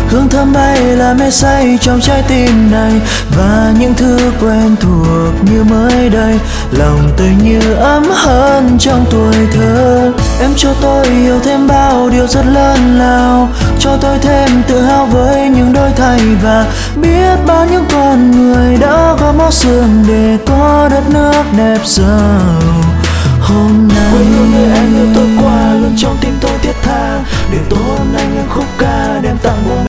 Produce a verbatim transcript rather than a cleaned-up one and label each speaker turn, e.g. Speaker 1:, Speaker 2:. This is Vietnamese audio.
Speaker 1: hương thơm bay là mê say trong trái tim này. Và những thứ quen thuộc như mới đây, lòng tôi như ấm hơn trong tuổi thơ. Em cho tôi yêu thêm bao điều rất lớn lao, cho tôi thêm tự hào với những đổi thay. Và biết bao những con người đã góp máu xương để có đất nước đẹp giàu hôm nay.
Speaker 2: Quê hương nơi em yêu tôi qua luôn trong tim tôi thiết tha, để tôi hôm nay những khúc ca đem tặng bố mẹ.